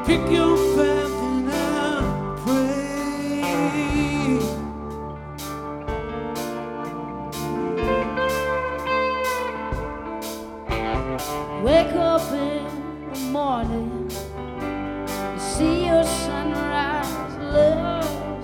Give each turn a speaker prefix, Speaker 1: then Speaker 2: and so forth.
Speaker 1: Pick your path and I'll pray.
Speaker 2: Wake up in the morning, you see your sunrise, love.